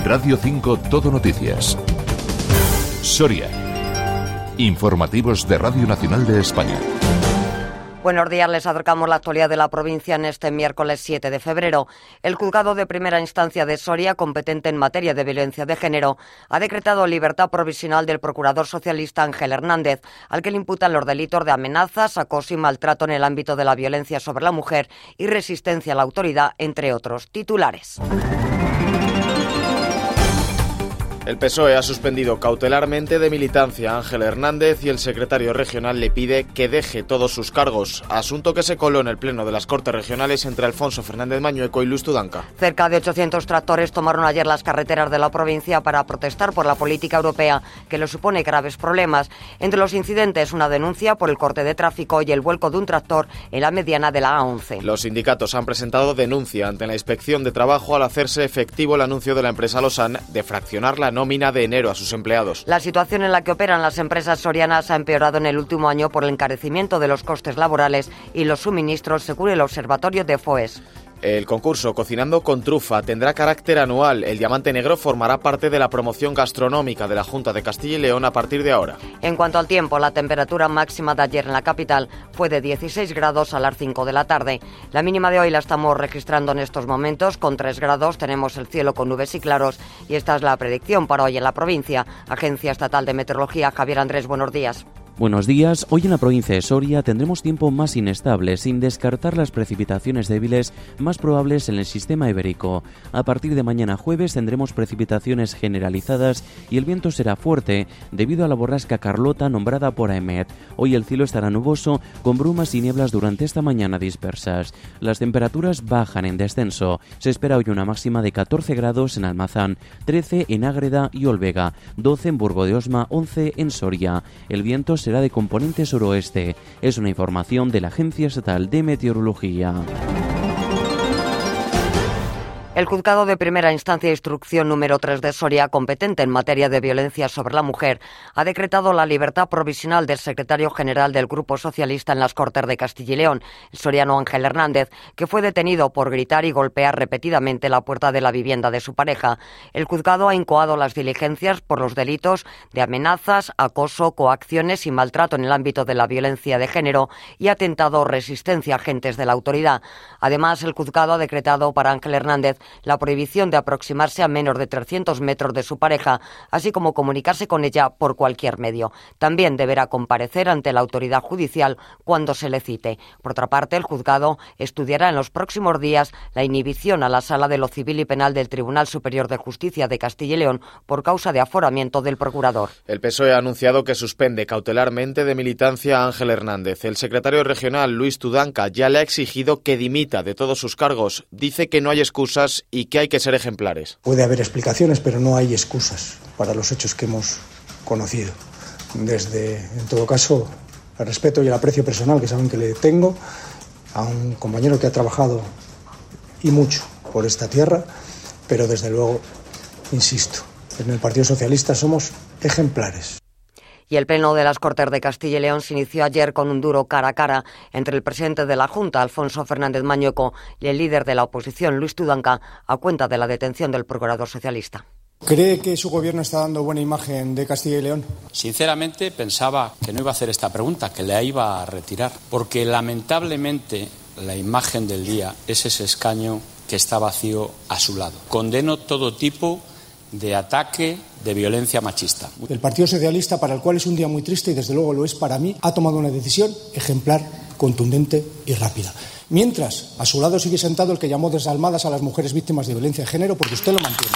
Radio 5 Todo Noticias. Soria. Informativos de Radio Nacional de España. Buenos días, les acercamos la actualidad de la provincia en este miércoles 7 de febrero. El juzgado de primera instancia de Soria, competente en materia de violencia de género, ha decretado libertad provisional del procurador socialista Ángel Hernández, al que le imputan los delitos de amenazas, acoso y maltrato en el ámbito de la violencia sobre la mujer y resistencia a la autoridad, entre otros. Titulares. El PSOE ha suspendido cautelarmente de militancia a Ángel Hernández y el secretario regional le pide que deje todos sus cargos, asunto que se coló en el pleno de las Cortes Regionales entre Alfonso Fernández Mañueco y Luis Tudanca. Cerca de 800 tractores tomaron ayer las carreteras de la provincia para protestar por la política europea, que le supone graves problemas. Entre los incidentes, una denuncia por el corte de tráfico y el vuelco de un tractor en la mediana de la A11. Los sindicatos han presentado denuncia ante la Inspección de Trabajo al hacerse efectivo el anuncio de la empresa Losan de fraccionar la nómina de enero a sus empleados. La situación en la que operan las empresas sorianas ha empeorado en el último año por el encarecimiento de los costes laborales y los suministros, según el Observatorio de FOES. El concurso Cocinando con Trufa tendrá carácter anual. El Diamante Negro formará parte de la promoción gastronómica de la Junta de Castilla y León a partir de ahora. En cuanto al tiempo, la temperatura máxima de ayer en la capital fue de 16 grados a las 5 de la tarde. La mínima de hoy la estamos registrando en estos momentos. Con 3 grados tenemos el cielo con nubes y claros y esta es la predicción para hoy en la provincia. Agencia Estatal de Meteorología, Javier Andrés, buenos días. Buenos días. Hoy en la provincia de Soria tendremos tiempo más inestable, sin descartar las precipitaciones débiles más probables en el sistema ibérico. A partir de mañana jueves tendremos precipitaciones generalizadas y el viento será fuerte debido a la borrasca Carlota nombrada por AEMET. Hoy el cielo estará nuboso con brumas y nieblas durante esta mañana dispersas. Las temperaturas bajan en descenso. Se espera hoy una máxima de 14 grados en Almazán, 13 en Ágreda y Olvega, 12 en Burgo de Osma, 11 en Soria. El viento será de componente suroeste. Es una información de la Agencia Estatal de Meteorología. El juzgado de primera instancia de instrucción número 3 de Soria, competente en materia de violencia sobre la mujer, ha decretado la libertad provisional del secretario general del Grupo Socialista en las Cortes de Castilla y León, el soriano Ángel Hernández, que fue detenido por gritar y golpear repetidamente la puerta de la vivienda de su pareja. El juzgado ha incoado las diligencias por los delitos de amenazas, acoso, coacciones y maltrato en el ámbito de la violencia de género y atentado o resistencia a agentes de la autoridad. Además, el juzgado ha decretado para Ángel Hernández la prohibición de aproximarse a menos de 300 metros de su pareja, así como comunicarse con ella por cualquier medio. También deberá comparecer ante la autoridad judicial cuando se le cite. Por otra parte, el juzgado estudiará en los próximos días la inhibición a la Sala de lo Civil y Penal del Tribunal Superior de Justicia de Castilla y León por causa de aforamiento del procurador. El PSOE ha anunciado que suspende cautelarmente de militancia a Ángel Hernández. El secretario regional, Luis Tudanca, ya le ha exigido que dimita de todos sus cargos. Dice que no hay excusas y que hay que ser ejemplares. Puede haber explicaciones, pero no hay excusas para los hechos que hemos conocido. En todo caso, el respeto y el aprecio personal que saben que le tengo a un compañero que ha trabajado y mucho por esta tierra, pero desde luego, insisto, en el Partido Socialista somos ejemplares. Y el pleno de las Cortes de Castilla y León se inició ayer con un duro cara a cara entre el presidente de la Junta, Alfonso Fernández Mañueco, y el líder de la oposición, Luis Tudanca, a cuenta de la detención del procurador socialista. ¿Cree que su gobierno está dando buena imagen de Castilla y León? Sinceramente pensaba que no iba a hacer esta pregunta, que la iba a retirar, porque lamentablemente la imagen del día es ese escaño que está vacío a su lado. Condeno todo tipo de ataque, de violencia machista. El Partido Socialista, para el cual es un día muy triste y desde luego lo es para mí, ha tomado una decisión ejemplar, contundente y rápida. Mientras, a su lado sigue sentado el que llamó desalmadas a las mujeres víctimas de violencia de género, porque usted lo mantiene.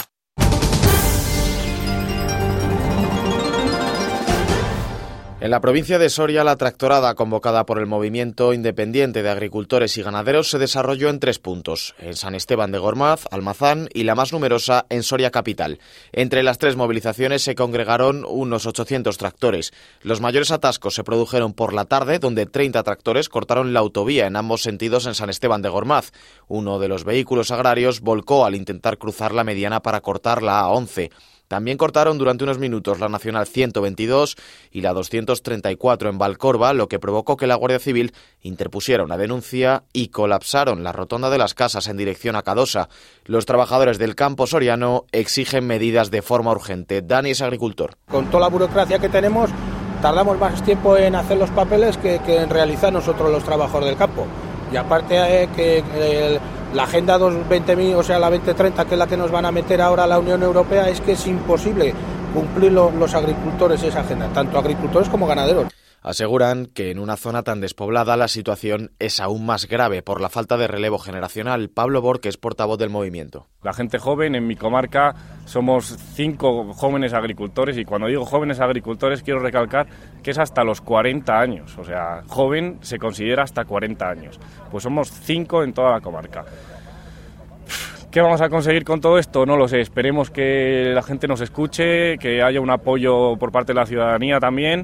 En la provincia de Soria, la tractorada convocada por el Movimiento Independiente de Agricultores y Ganaderos se desarrolló en 3 puntos, en San Esteban de Gormaz, Almazán y la más numerosa en Soria capital. Entre las 3 movilizaciones se congregaron unos 800 tractores. Los mayores atascos se produjeron por la tarde, donde 30 tractores cortaron la autovía en ambos sentidos en San Esteban de Gormaz. Uno de los vehículos agrarios volcó al intentar cruzar la mediana para cortar la A11. También cortaron durante unos minutos la Nacional 122 y la 234 en Valcorba, lo que provocó que la Guardia Civil interpusiera una denuncia y colapsaron la rotonda de las Casas en dirección a Cadosa. Los trabajadores del campo soriano exigen medidas de forma urgente. Dani es agricultor. Con toda la burocracia que tenemos, tardamos más tiempo en hacer los papeles que en realizar nosotros los trabajos del campo. Y aparte la Agenda 2020, o sea, la 2030, que es la que nos van a meter ahora la Unión Europea, es que es imposible cumplir los agricultores esa agenda, tanto agricultores como ganaderos. Aseguran que en una zona tan despoblada la situación es aún más grave por la falta de relevo generacional. Pablo Borque es portavoz del movimiento. La gente joven en mi comarca somos 5 jóvenes agricultores, y cuando digo jóvenes agricultores quiero recalcar que es hasta los 40 años, o sea, joven se considera hasta 40 años. Pues somos 5 en toda la comarca. ¿Qué vamos a conseguir con todo esto? No lo sé, esperemos que la gente nos escuche, que haya un apoyo por parte de la ciudadanía también,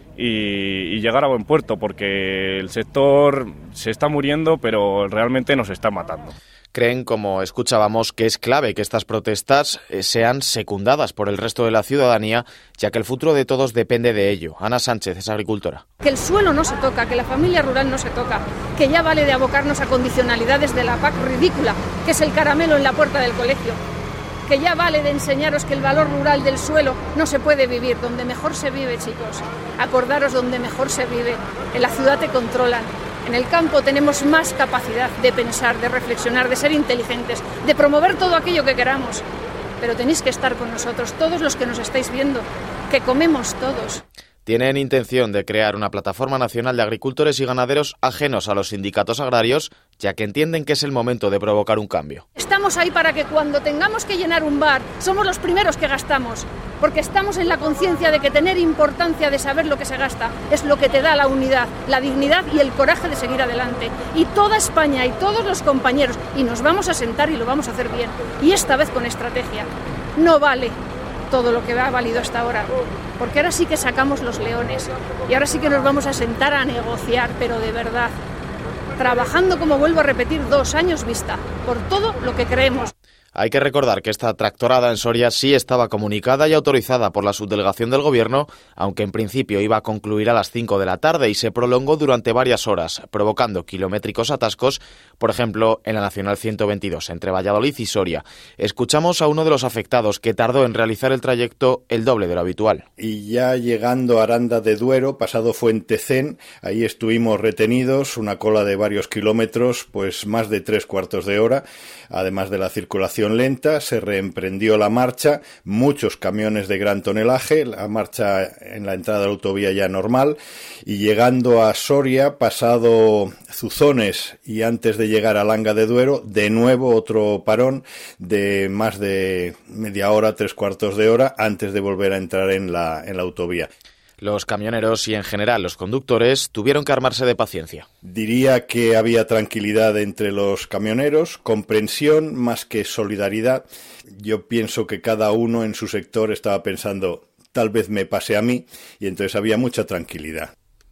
y llegar a buen puerto, porque el sector se está muriendo, pero realmente nos está matando. Creen, como escuchábamos, que es clave que estas protestas sean secundadas por el resto de la ciudadanía, ya que el futuro de todos depende de ello. Ana Sánchez es agricultora. Que el suelo no se toca, que la familia rural no se toca, que ya vale de abocarnos a condicionalidades de la PAC ridícula, que es el caramelo en la puerta del colegio. Que ya vale de enseñaros que el valor rural del suelo no se puede vivir. Donde mejor se vive, chicos. Acordaros donde mejor se vive. En la ciudad te controlan. En el campo tenemos más capacidad de pensar, de reflexionar, de ser inteligentes, de promover todo aquello que queramos. Pero tenéis que estar con nosotros, todos los que nos estáis viendo, que comemos todos. Tienen intención de crear una plataforma nacional de agricultores y ganaderos ajenos a los sindicatos agrarios, ya que entienden que es el momento de provocar un cambio. Estamos ahí para que cuando tengamos que llenar un bar, somos los primeros que gastamos, porque estamos en la conciencia de que tener importancia de saber lo que se gasta es lo que te da la unidad, la dignidad y el coraje de seguir adelante. Y toda España y todos los compañeros, y nos vamos a sentar y lo vamos a hacer bien, y esta vez con estrategia. No vale todo lo que ha valido hasta ahora, porque ahora sí que sacamos los leones y ahora sí que nos vamos a sentar a negociar, pero de verdad, trabajando, como vuelvo a repetir, 2 años vista, por todo lo que creemos. Hay que recordar que esta tractorada en Soria sí estaba comunicada y autorizada por la subdelegación del Gobierno, aunque en principio iba a concluir a las 5 de la tarde y se prolongó durante varias horas, provocando kilométricos atascos, por ejemplo, en la Nacional 122, entre Valladolid y Soria. Escuchamos a uno de los afectados que tardó en realizar el trayecto el doble de lo habitual. Y ya llegando a Aranda de Duero, pasado Fuentecén, ahí estuvimos retenidos, una cola de varios kilómetros, pues más de 3/4 de hora, además de la circulación lenta. Se reemprendió la marcha, muchos camiones de gran tonelaje, la marcha en la entrada de la autovía ya normal, y llegando a Soria, pasado Zuzones y antes de llegar a Langa de Duero, de nuevo otro parón de más de media hora, 3/4 de hora, antes de volver a entrar en la autovía. Los camioneros y en general los conductores tuvieron que armarse de paciencia. Diría que había tranquilidad entre los camioneros, comprensión más que solidaridad. Yo pienso que cada uno en su sector estaba pensando, tal vez me pase a mí, y entonces había mucha tranquilidad.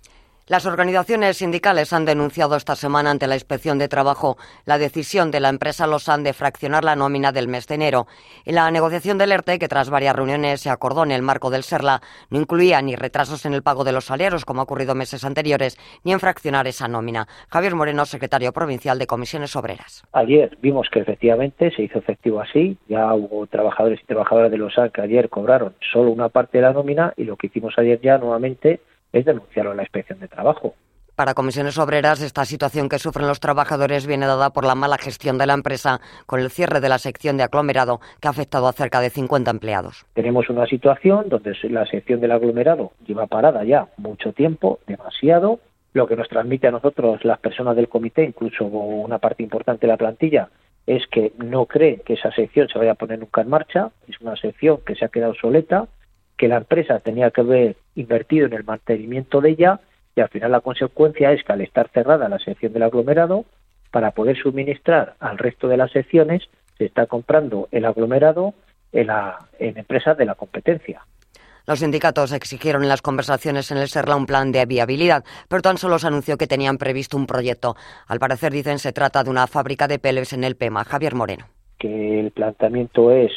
Las organizaciones sindicales han denunciado esta semana ante la Inspección de Trabajo la decisión de la empresa Losan de fraccionar la nómina del mes de enero. En la negociación del ERTE, que tras varias reuniones se acordó en el marco del SERLA, no incluía ni retrasos en el pago de los salarios, como ha ocurrido meses anteriores, ni en fraccionar esa nómina. Javier Moreno, secretario provincial de Comisiones Obreras. Ayer vimos que efectivamente se hizo efectivo así. Ya hubo trabajadores y trabajadoras de Losan que ayer cobraron solo una parte de la nómina, y lo que hicimos ayer ya nuevamente es denunciarlo en la Inspección de Trabajo. Para Comisiones Obreras, esta situación que sufren los trabajadores viene dada por la mala gestión de la empresa con el cierre de la sección de aglomerado, que ha afectado a cerca de 50 empleados. Tenemos una situación donde la sección del aglomerado lleva parada ya mucho tiempo, demasiado. Lo que nos transmite a nosotros las personas del comité, incluso una parte importante de la plantilla, es que no cree que esa sección se vaya a poner nunca en marcha. Es una sección que se ha quedado obsoleta, que la empresa tenía que haber invertido en el mantenimiento de ella, y al final la consecuencia es que al estar cerrada la sección del aglomerado, para poder suministrar al resto de las secciones, se está comprando el aglomerado en empresas de la competencia. Los sindicatos exigieron en las conversaciones en el SERLA un plan de viabilidad, pero tan solo se anunció que tenían previsto un proyecto. Al parecer, dicen, se trata de una fábrica de pellets en el PEMA. Javier Moreno. Que el planteamiento es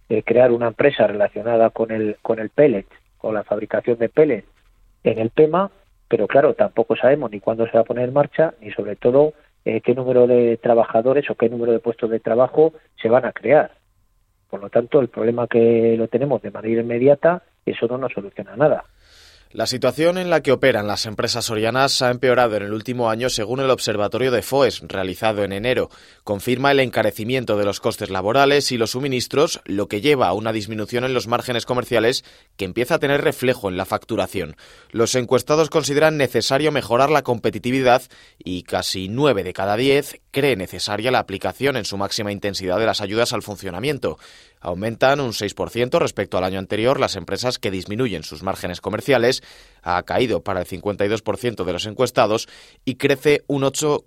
crear una empresa relacionada con el pellet, con la fabricación de pellet en el PEMA, pero claro, tampoco sabemos ni cuándo se va a poner en marcha, ni sobre todo qué número de trabajadores o qué número de puestos de trabajo se van a crear. Por lo tanto, el problema que lo tenemos de manera inmediata, eso no nos soluciona nada. La situación en la que operan las empresas sorianas ha empeorado en el último año según el Observatorio de FOES, realizado en enero. Confirma el encarecimiento de los costes laborales y los suministros, lo que lleva a una disminución en los márgenes comerciales que empieza a tener reflejo en la facturación. Los encuestados consideran necesario mejorar la competitividad y casi 9 de cada 10 cree necesaria la aplicación en su máxima intensidad de las ayudas al funcionamiento. Aumentan un 6% respecto al año anterior las empresas que disminuyen sus márgenes comerciales, ha caído para el 52% de los encuestados y crece un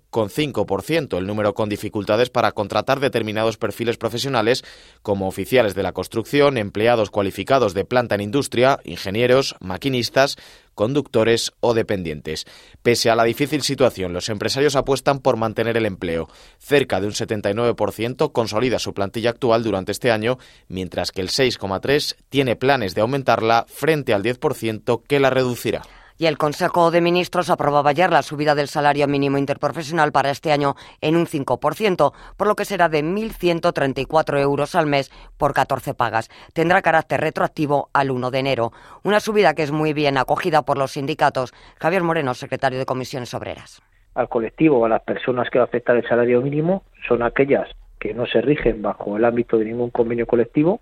8,5% el número con dificultades para contratar determinados perfiles profesionales como oficiales de la construcción, empleados cualificados de planta en industria, ingenieros, maquinistas, conductores o dependientes. Pese a la difícil situación, los empresarios apuestan por mantener el empleo. Cerca de un 79% consolida su plantilla actual durante este año, mientras que el 6,3% tiene planes de aumentarla frente al 10% que la reducirá. Y el Consejo de Ministros aprobaba ayer la subida del salario mínimo interprofesional para este año en un 5%, por lo que será de 1.134 euros al mes por 14 pagas. Tendrá carácter retroactivo al 1 de enero. Una subida que es muy bien acogida por los sindicatos. Javier Moreno, secretario de Comisiones Obreras. Al colectivo, a las personas que va a afectar el salario mínimo, son aquellas que no se rigen bajo el ámbito de ningún convenio colectivo,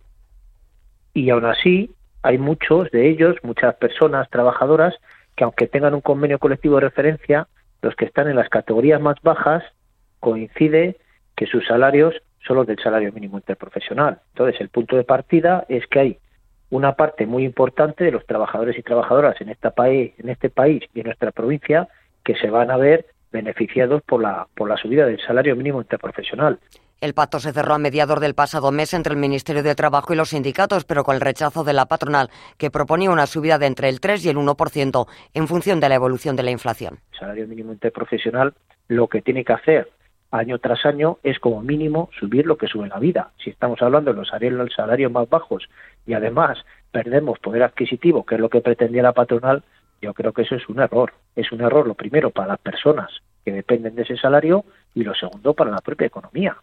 y aún así hay muchos de ellos, muchas personas trabajadoras, que aunque tengan un convenio colectivo de referencia, los que están en las categorías más bajas, coincide que sus salarios son los del salario mínimo interprofesional. Entonces, el punto de partida es que hay una parte muy importante de los trabajadores y trabajadoras en este país y en nuestra provincia que se van a ver beneficiados por la subida del salario mínimo interprofesional. El pacto se cerró a mediados del pasado mes entre el Ministerio de Trabajo y los sindicatos, pero con el rechazo de la patronal, que proponía una subida de entre el 3 y el 1% en función de la evolución de la inflación. El salario mínimo interprofesional lo que tiene que hacer año tras año es como mínimo subir lo que sube la vida. Si estamos hablando de los salarios más bajos y además perdemos poder adquisitivo, que es lo que pretendía la patronal, yo creo que eso es un error. Es un error, lo primero, para las personas que dependen de ese salario y lo segundo, para la propia economía.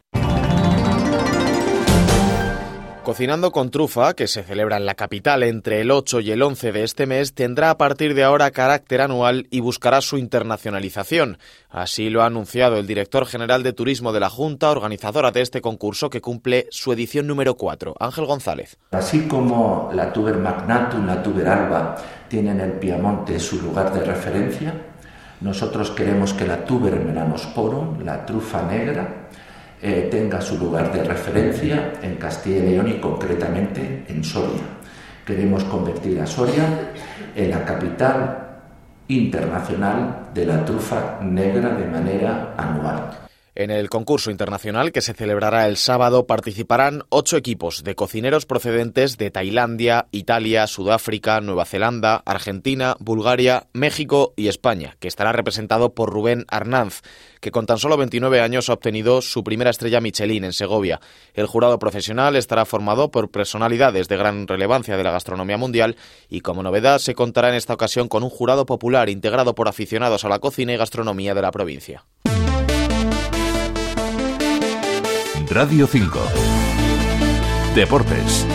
Cocinando con Trufa, que se celebra en la capital entre el 8 y el 11 de este mes, tendrá a partir de ahora carácter anual y buscará su internacionalización. Así lo ha anunciado el director general de Turismo de la Junta, organizadora de este concurso que cumple su edición número 4, Ángel González. Así como la Tuber Magnatum, la Tuber Alba tienen en el Piamonte su lugar de referencia, nosotros queremos que la Tuber Melanosporum, la trufa negra, tenga su lugar de referencia en Castilla y León y concretamente en Soria. Queremos convertir a Soria en la capital internacional de la trufa negra de manera anual. En el concurso internacional, que se celebrará el sábado, participarán 8 equipos de cocineros procedentes de Tailandia, Italia, Sudáfrica, Nueva Zelanda, Argentina, Bulgaria, México y España, que estará representado por Rubén Arnanz, que con tan solo 29 años ha obtenido su primera estrella Michelin en Segovia. El jurado profesional estará formado por personalidades de gran relevancia de la gastronomía mundial y, como novedad, se contará en esta ocasión con un jurado popular integrado por aficionados a la cocina y gastronomía de la provincia. Radio 5. Deportes.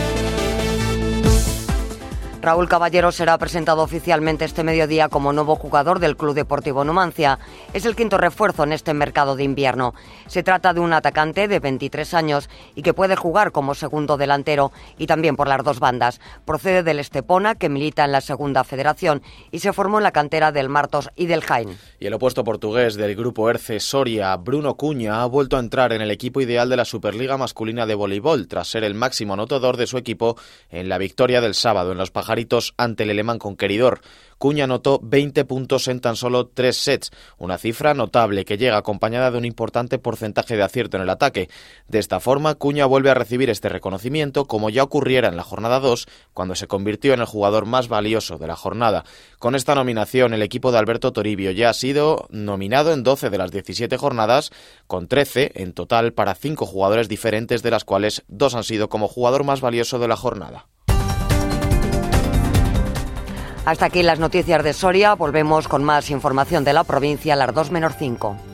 Raúl Caballero será presentado oficialmente este mediodía como nuevo jugador del Club Deportivo Numancia. Es el quinto refuerzo en este mercado de invierno. Se trata de un atacante de 23 años y que puede jugar como segundo delantero y también por las dos bandas. Procede del Estepona, que milita en la Segunda Federación y se formó en la cantera del Martos y del Jaén. Y el opuesto portugués del grupo Erce Soria, Bruno Cuña, ha vuelto a entrar en el equipo ideal de la Superliga masculina de voleibol tras ser el máximo anotador de su equipo en la victoria del sábado en Los Pajares pajaritos ante el alemán conqueridor. Cuña anotó 20 puntos en tan solo 3 sets, una cifra notable que llega acompañada de un importante porcentaje de acierto en el ataque. De esta forma, Cuña vuelve a recibir este reconocimiento, como ya ocurriera en la jornada 2, cuando se convirtió en el jugador más valioso de la jornada. Con esta nominación, el equipo de Alberto Toribio ya ha sido nominado en 12 de las 17 jornadas, con 13 en total para 5 jugadores diferentes, de las cuales 2 han sido como jugador más valioso de la jornada. Hasta aquí las noticias de Soria. Volvemos con más información de la provincia a las 2:05.